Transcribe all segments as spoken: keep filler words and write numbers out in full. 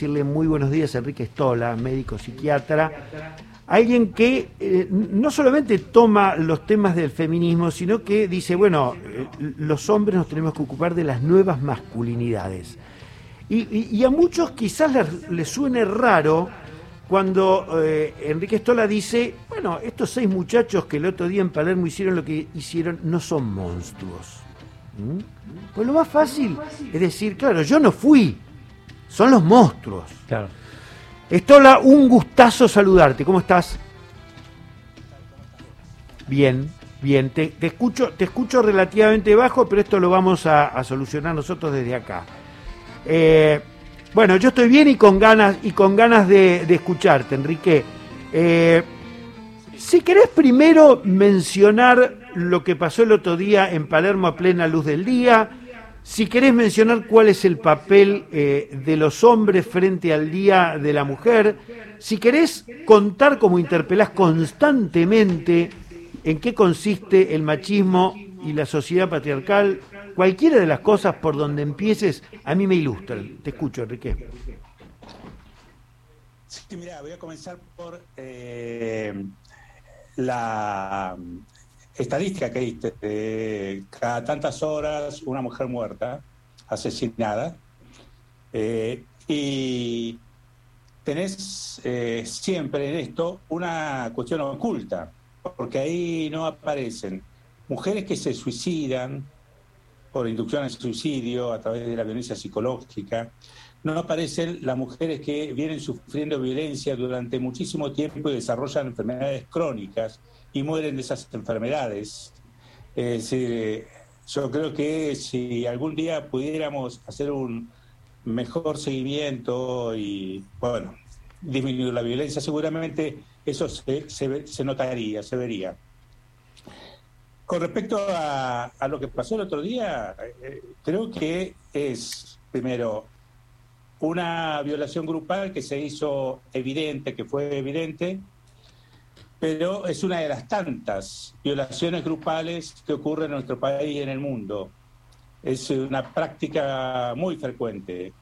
decirle muy buenos días a Enrique Stola, médico psiquiatra, alguien que eh, no solamente toma los temas del feminismo, sino que dice, bueno, eh, los hombres nos tenemos que ocupar de las nuevas masculinidades. Y, y, y a muchos quizás les, les suene raro cuando eh, Enrique Stola dice, bueno, estos seis muchachos que el otro día en Palermo hicieron lo que hicieron no son monstruos. ¿Mm? Pues lo más fácil es decir, claro, yo no fui, son los monstruos. Claro. Stola, un gustazo saludarte, ¿cómo estás? Bien, bien, te, te escucho, te escucho relativamente bajo, pero esto lo vamos a, a solucionar nosotros desde acá. Eh, bueno, yo estoy bien y con ganas, y con ganas de, de escucharte, Enrique. Eh, si querés primero mencionar lo que pasó el otro día en Palermo a plena luz del día, si querés mencionar cuál es el papel eh, de los hombres frente al Día de la Mujer, si querés contar como interpelás constantemente en qué consiste el machismo y la sociedad patriarcal, cualquiera de las cosas por donde empieces, a mí me ilustran. Te escucho, Enrique. Sí, mira, voy a comenzar por eh, la estadística que diste. Eh, cada tantas horas una mujer muerta, asesinada, eh, y tenés eh, siempre en esto una cuestión oculta, porque ahí no aparecen mujeres que se suicidan por inducción al suicidio a través de la violencia psicológica, no aparecen las mujeres que vienen sufriendo violencia durante muchísimo tiempo y desarrollan enfermedades crónicas y mueren de esas enfermedades. Eh, si, yo creo que si algún día pudiéramos hacer un mejor seguimiento y, bueno, disminuir la violencia, seguramente eso se, se, se notaría, se vería. Con respecto a, a lo que pasó el otro día, eh, creo que es, primero, una violación grupal que se hizo evidente, que fue evidente, pero es una de las tantas violaciones grupales que ocurren en nuestro país y en el mundo. Es una práctica muy frecuente.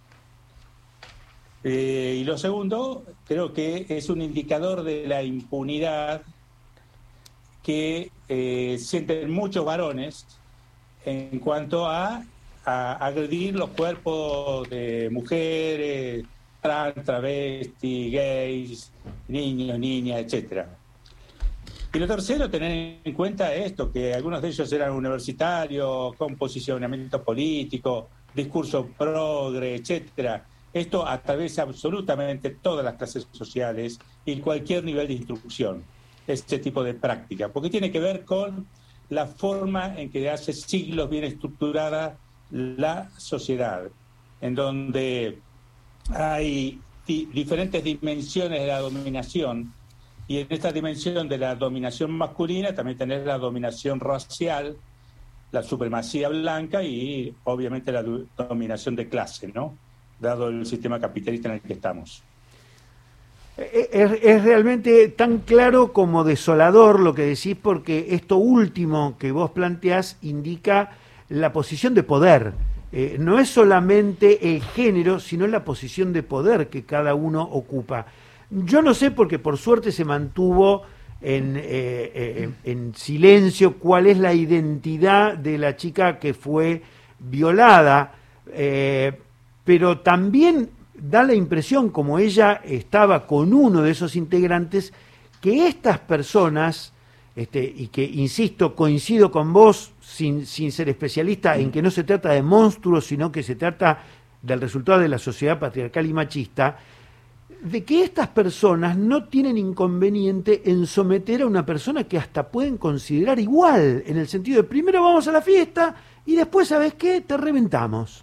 Eh, y lo segundo, creo que es un indicador de la impunidad que eh, sienten muchos varones en cuanto a, a agredir los cuerpos de mujeres, trans, travestis, gays, niños, niñas, etcétera. Y lo tercero, tener en cuenta esto, que algunos de ellos eran universitarios, con posicionamiento político, discurso progre, etcétera. Esto atraviesa absolutamente todas las clases sociales y cualquier nivel de instrucción, este tipo de práctica, porque tiene que ver con la forma en que hace siglos viene estructurada la sociedad, en donde hay di- diferentes dimensiones de la dominación, y en esta dimensión de la dominación masculina también tenés la dominación racial, la supremacía blanca y obviamente la do- dominación de clase, ¿no? Dado el sistema capitalista en el que estamos. Es, es realmente tan claro como desolador lo que decís, porque esto último que vos planteás indica la posición de poder. Eh, no es solamente el género, sino la posición de poder que cada uno ocupa. Yo no sé, porque por suerte se mantuvo en, eh, eh, en silencio cuál es la identidad de la chica que fue violada, eh, pero también da la impresión, como ella estaba con uno de esos integrantes, que estas personas, este, y que, insisto, coincido con vos, sin, sin ser especialista, en que no se trata de monstruos, sino que se trata del resultado de la sociedad patriarcal y machista, de que estas personas no tienen inconveniente en someter a una persona que hasta pueden considerar igual, en el sentido de primero vamos a la fiesta y después, ¿sabes qué? Te reventamos.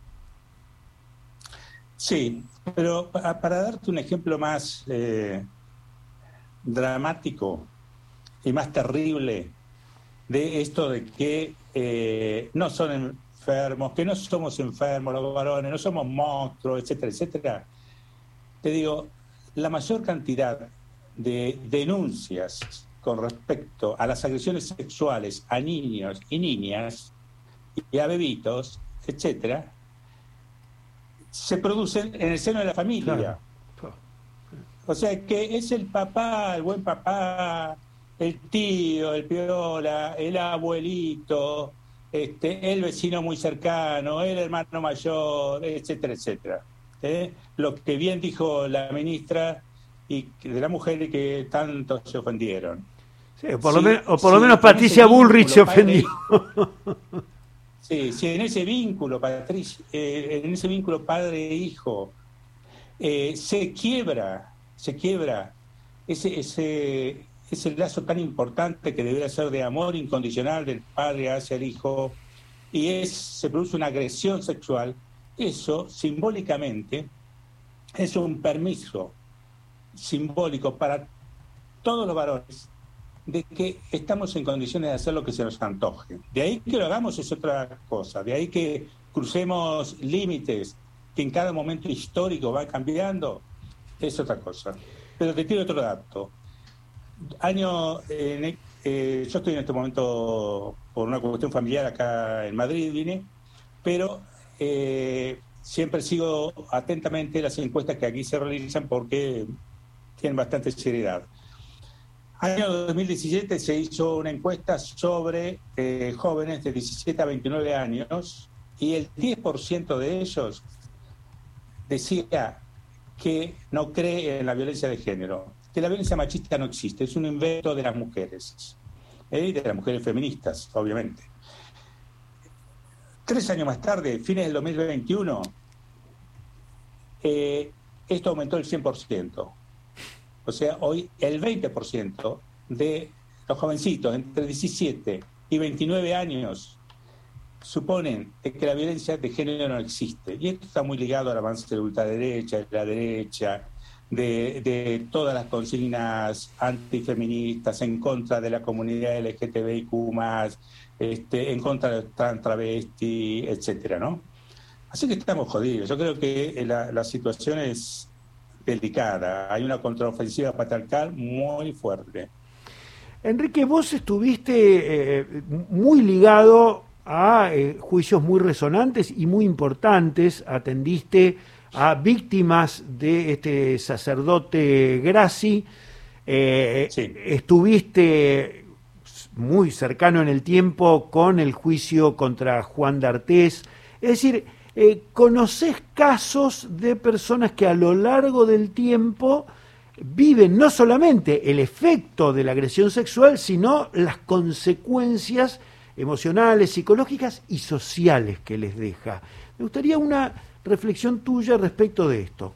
Sí, pero pa- para darte un ejemplo más eh, dramático y más terrible de esto de que eh, no son enfermos, que no somos enfermos los varones, no somos monstruos, etcétera, etcétera, te digo, la mayor cantidad de denuncias con respecto a las agresiones sexuales a niños y niñas y a bebitos, etcétera, se producen en el seno de la familia. Claro. O sea que es el papá, el buen papá, el tío, el piola, el abuelito, este, el vecino muy cercano, el hermano mayor, etcétera, etcétera. ¿Eh? Lo que bien dijo la ministra y de la mujer y que tanto se ofendieron. Sí, o por, Si, lo, men o por si lo menos Patricia Bullrich se ofendió. Sí, sí, en ese vínculo, Patricia, eh, en ese vínculo padre-hijo, eh, se quiebra, se quiebra ese, ese, ese lazo tan importante que debería ser de amor incondicional del padre hacia el hijo, y es, se produce una agresión sexual. Eso, simbólicamente, es un permiso simbólico para todos los varones de que estamos en condiciones de hacer lo que se nos antoje. De ahí que lo hagamos es otra cosa, de ahí que crucemos límites que en cada momento histórico va cambiando, es otra cosa. Pero te tiro otro dato. Año, eh, eh, yo estoy en este momento por una cuestión familiar acá en Madrid, vine, pero eh, siempre sigo atentamente las encuestas que aquí se realizan porque tienen bastante seriedad. Año dos mil diecisiete se hizo una encuesta sobre eh, jóvenes de diecisiete a veintinueve años y el diez por ciento de ellos decía que no cree en la violencia de género, que la violencia machista no existe, es un invento de las mujeres, ¿eh? de las mujeres feministas, obviamente. Tres años más tarde, fines del dos mil veintiuno, eh, esto aumentó el cien por ciento. O sea, hoy el veinte por ciento de los jovencitos entre diecisiete y veintinueve años suponen que la violencia de género no existe. Y esto está muy ligado al avance de la ultraderecha, de la derecha, de, de todas las consignas antifeministas en contra de la comunidad L G T B I Q más, este, en contra de trans, travesti, etcétera, ¿no? Así que estamos jodidos. Yo creo que la, la situación es delicada. Hay una contraofensiva patriarcal muy fuerte. Enrique, vos estuviste eh, muy ligado a eh, juicios muy resonantes y muy importantes, atendiste a víctimas de este sacerdote Grassi, eh, Sí. estuviste muy cercano en el tiempo con el juicio contra Juan D'Artés, es decir, eh, ¿conocés casos de personas que a lo largo del tiempo viven no solamente el efecto de la agresión sexual, sino las consecuencias emocionales, psicológicas y sociales que les deja? Me gustaría una reflexión tuya respecto de esto.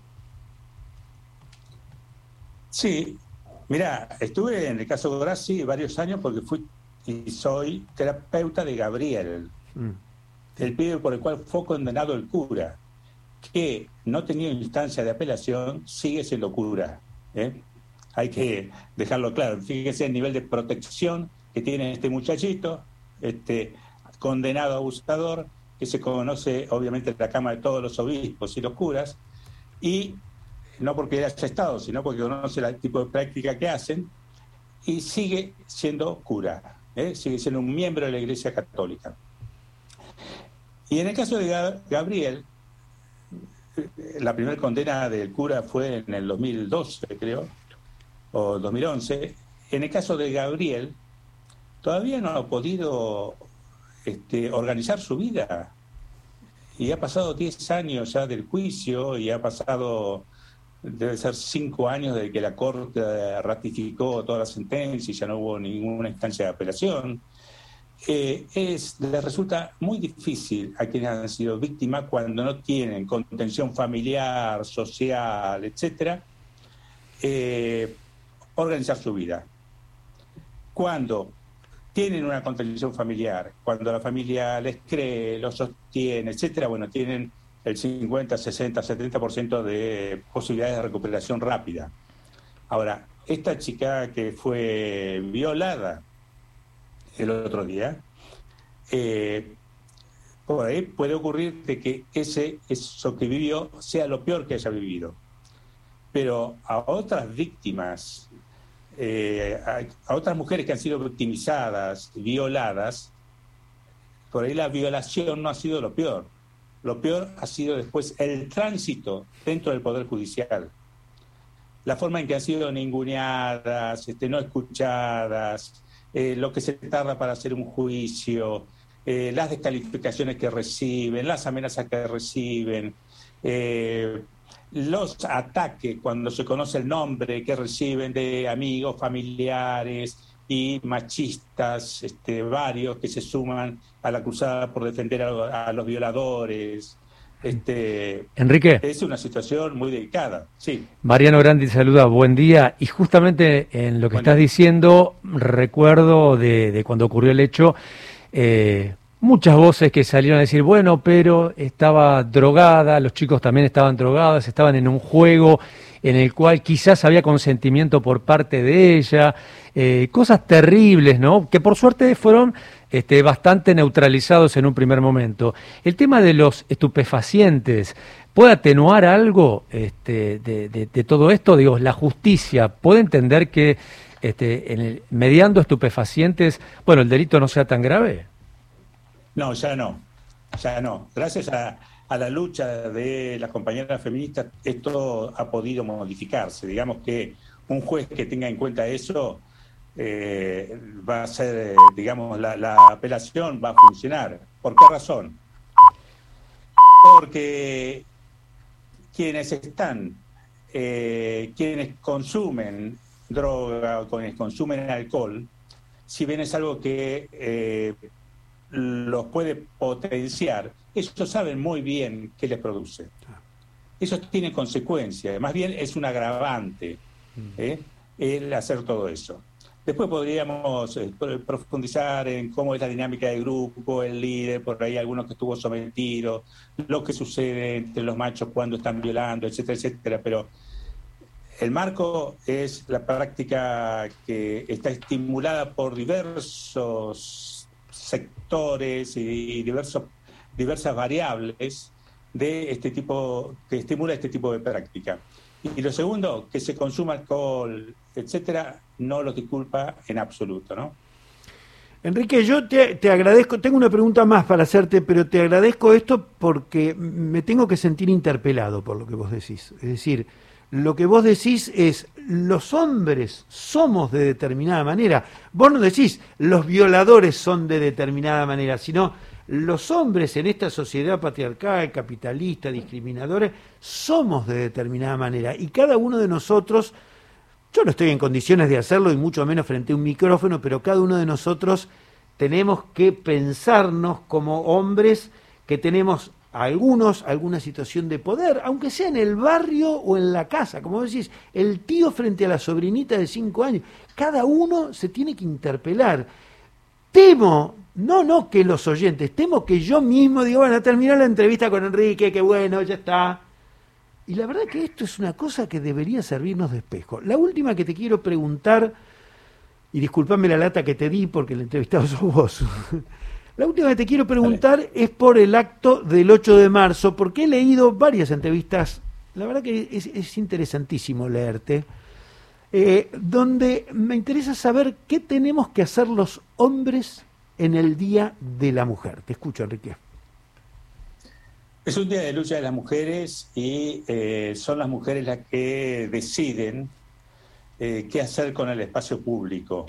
Sí, mira, estuve en el caso de Grassi varios años porque fui y soy terapeuta de Gabriel, mm. el pibe por el cual fue condenado el cura, que no tenía instancia de apelación, sigue siendo cura. ¿eh? Hay que dejarlo claro. Fíjese el nivel de protección que tiene este muchachito, este condenado abusador, que se conoce obviamente en la cama de todos los obispos y los curas, y no porque haya estado, sino porque conoce el tipo de práctica que hacen, y sigue siendo cura, ¿eh? sigue siendo un miembro de la Iglesia Católica. Y en el caso de Gabriel, la primera condena del cura fue en el dos mil doce, creo, o dos mil once. En el caso de Gabriel, todavía no ha podido este, organizar su vida. Y ha pasado diez años ya del juicio y ha pasado, debe ser cinco años desde que la Corte ratificó toda la sentencia y ya no hubo ninguna instancia de apelación. Eh, es, les resulta muy difícil a quienes han sido víctimas cuando no tienen contención familiar, social, etcétera, eh, organizar su vida. Cuando tienen una contención familiar, cuando la familia les cree, los sostiene, etcétera, bueno, tienen el cincuenta, sesenta, setenta por ciento de posibilidades de recuperación rápida. Ahora, esta chica que fue violada el otro día, eh, por ahí puede ocurrir de que ese, eso que vivió sea lo peor que haya vivido. Pero a otras víctimas, eh, a, a otras mujeres que han sido victimizadas, violadas, por ahí la violación no ha sido lo peor. Lo peor ha sido después el tránsito dentro del Poder Judicial. La forma en que han sido ninguneadas, este, no escuchadas, eh, lo que se tarda para hacer un juicio, eh, las descalificaciones que reciben, las amenazas que reciben, eh, los ataques cuando se conoce el nombre que reciben de amigos, familiares y machistas, este, varios que se suman a la cruzada por defender a, a los violadores. Este, Enrique. Es una situación muy delicada. Sí. Mariano Grandi saluda, buen día. Y justamente en lo que buen estás día. diciendo, recuerdo de, de cuando ocurrió el hecho, eh, muchas voces que salieron a decir, bueno, pero estaba drogada, los chicos también estaban drogados, estaban en un juego en el cual quizás había consentimiento por parte de ella, eh, cosas terribles, ¿no? Que por suerte fueron este, bastante neutralizados en un primer momento. El tema de los estupefacientes, ¿puede atenuar algo este, de, de, de todo esto? Digo, la justicia puede entender que este, en el, mediando estupefacientes, bueno, el delito no sea tan grave. No, ya no, ya no. Gracias a, a la lucha de las compañeras feministas, esto ha podido modificarse. Digamos que un juez que tenga en cuenta eso eh, va a ser, eh, digamos, la, la apelación va a funcionar. ¿Por qué razón? Porque quienes están, eh, quienes consumen droga o quienes consumen alcohol, si bien es algo que eh, los puede potenciar, ellos saben muy bien qué les produce. Eso tiene consecuencias, más bien es un agravante ¿eh? el hacer todo eso. Después podríamos eh, profundizar en cómo es la dinámica del grupo, el líder, por ahí algunos que estuvo sometido, lo que sucede entre los machos cuando están violando, etcétera, etcétera, pero el marco es la práctica que está estimulada por diversos sectores y diversos, diversas variables de este tipo, que estimula este tipo de práctica. Y lo segundo, que se consuma alcohol, etcétera, no los disculpa en absoluto, ¿no? Enrique, yo te, te agradezco, tengo una pregunta más para hacerte, pero te agradezco esto porque me tengo que sentir interpelado por lo que vos decís. Es decir, lo que vos decís es, los hombres somos de determinada manera. Vos no decís, los violadores son de determinada manera, sino los hombres en esta sociedad patriarcal, capitalista, discriminadora, somos de determinada manera. Y cada uno de nosotros, yo no estoy en condiciones de hacerlo y mucho menos frente a un micrófono, pero cada uno de nosotros tenemos que pensarnos como hombres que tenemos algunos, alguna situación de poder, aunque sea en el barrio o en la casa, como vos decís, el tío frente a la sobrinita de cinco años, cada uno se tiene que interpelar. Temo, no, no que los oyentes, temo que yo mismo digo, bueno, terminó la entrevista con Enrique, qué bueno, ya está. Y la verdad que esto es una cosa que debería servirnos de espejo. La última que te quiero preguntar, y disculpame la lata que te di porque el entrevistado sos vos. La última que te quiero preguntar Dale. es por el acto del ocho de marzo, porque he leído varias entrevistas, la verdad que es, es interesantísimo leerte, eh, donde me interesa saber qué tenemos que hacer los hombres en el Día de la Mujer. Te escucho, Enrique. Es un día de lucha de las mujeres y eh, son las mujeres las que deciden eh, qué hacer con el espacio público.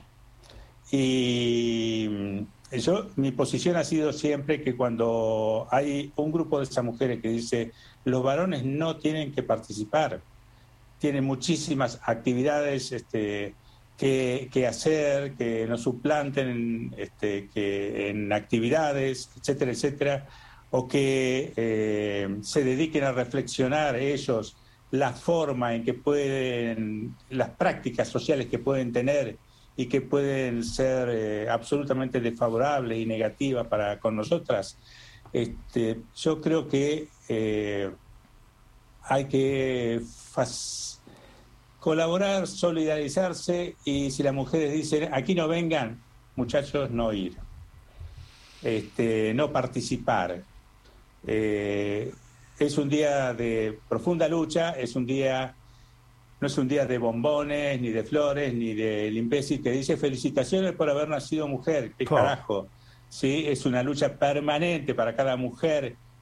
Y Yo, mi posición ha sido siempre que cuando hay un grupo de esas mujeres que dice los varones no tienen que participar, tienen muchísimas actividades este, que, que hacer, que nos suplanten este, que en actividades, etcétera, etcétera, o que eh, se dediquen a reflexionar ellos la forma en que pueden, las prácticas sociales que pueden tener y que pueden ser eh, absolutamente desfavorables y negativas para con nosotras. Este, yo creo que eh, hay que fas- colaborar, solidarizarse, y si las mujeres dicen aquí no vengan, muchachos, no ir, este, no participar. Eh, es un día de profunda lucha, es un día... No es un día de bombones, ni de flores, ni del imbécil que dice felicitaciones por haber nacido mujer. ¿Qué carajo? Sí, es una lucha permanente para cada mujer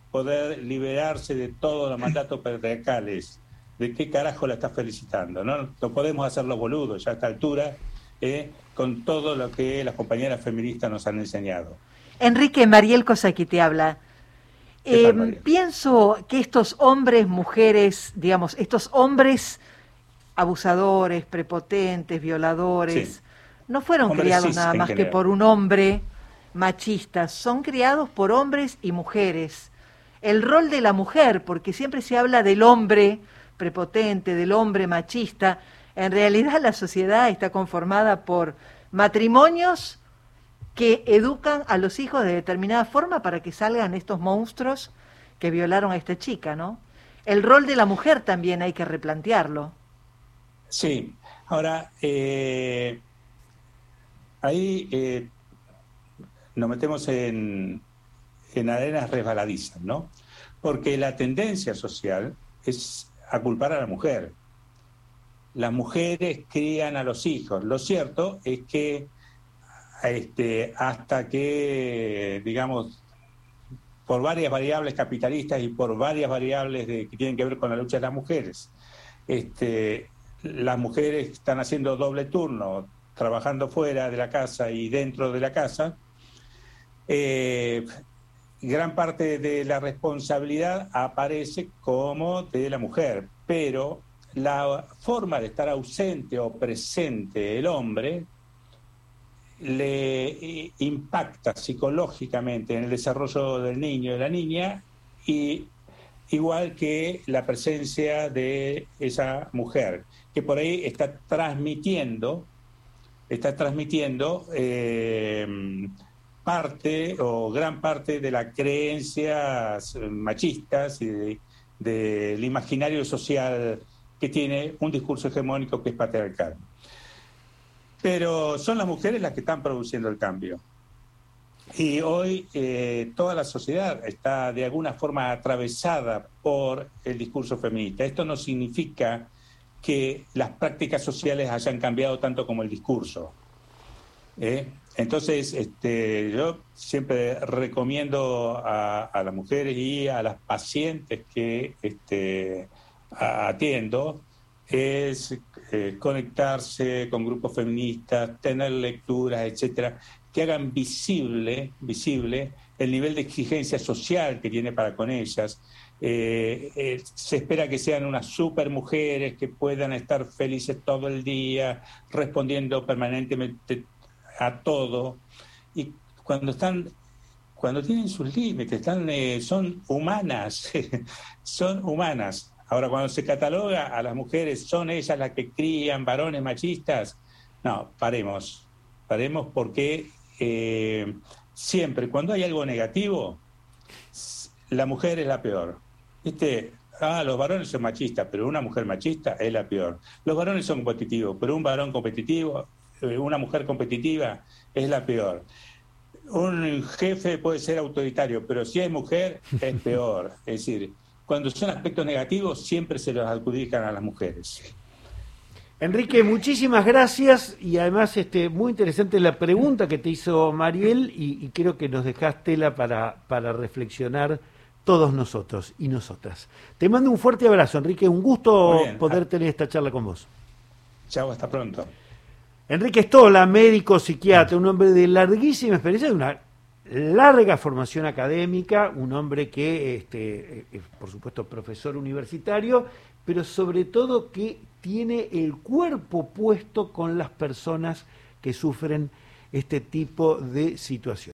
poder liberarse de todos los mandatos patriarcales. ¿De qué carajo la estás felicitando? No, no podemos hacer los boludos ya a esta altura, eh, con todo lo que las compañeras feministas nos han enseñado. Enrique, Mariel Cosaqui te habla. Eh, pienso que estos hombres, mujeres, digamos, estos hombres abusadores, prepotentes, violadores, sí, no fueron hombres criados nada más que por un hombre machista, son criados por hombres y mujeres. El rol de la mujer, porque siempre se habla del hombre prepotente, del hombre machista, en realidad la sociedad está conformada por matrimonios que educan a los hijos de determinada forma para que salgan estos monstruos que violaron a esta chica, ¿no? El rol de la mujer también hay que replantearlo. Sí, ahora, eh, ahí eh, nos metemos en, en arenas resbaladizas, ¿no? Porque la tendencia social es a culpar a la mujer. Las mujeres crían a los hijos. Lo cierto es que Este, hasta que, digamos, por varias variables capitalistas y por varias variables de, que tienen que ver con la lucha de las mujeres, este, las mujeres están haciendo doble turno, trabajando fuera de la casa y dentro de la casa, eh, gran parte de la responsabilidad aparece como de la mujer, pero la forma de estar ausente o presente el hombre le impacta psicológicamente en el desarrollo del niño y de la niña, y igual que la presencia de esa mujer, que por ahí está transmitiendo, está transmitiendo eh, parte o gran parte de las creencias machistas y de, del imaginario social que tiene un discurso hegemónico que es patriarcal. Pero son las mujeres las que están produciendo el cambio. Y hoy eh, toda la sociedad está de alguna forma atravesada por el discurso feminista. Esto no significa que las prácticas sociales hayan cambiado tanto como el discurso. ¿Eh? Entonces, este, yo siempre recomiendo a, a las mujeres y a las pacientes que este, atiendo es eh, conectarse con grupos feministas, tener lecturas, etcétera, que hagan visible, visible el nivel de exigencia social que tiene para con ellas. Eh, eh, se espera que sean unas super mujeres que puedan estar felices todo el día, respondiendo permanentemente a todo. Y cuando están, cuando tienen sus límites, están, eh, son humanas, son humanas. Ahora, cuando se cataloga a las mujeres, ¿son ellas las que crían varones machistas? No, paremos, paremos porque eh, siempre, cuando hay algo negativo, la mujer es la peor. ¿Viste? Ah, los varones son machistas, pero una mujer machista es la peor. Los varones son competitivos, pero un varón competitivo, una mujer competitiva es la peor. Un jefe puede ser autoritario, pero si es mujer, es peor. Es decir, cuando son aspectos negativos, siempre se los adjudican a las mujeres. Enrique, muchísimas gracias, y además este, muy interesante la pregunta que te hizo Mariel, y, y creo que nos dejaste tela para, para reflexionar todos nosotros y nosotras. Te mando un fuerte abrazo, Enrique, un gusto poder tener esta charla con vos. Chao, hasta pronto. Enrique Stola, médico, psiquiatra, un hombre de larguísima experiencia, de una larga formación académica, un hombre que, este, es, por supuesto, profesor universitario, pero sobre todo que tiene el cuerpo puesto con las personas que sufren este tipo de situaciones.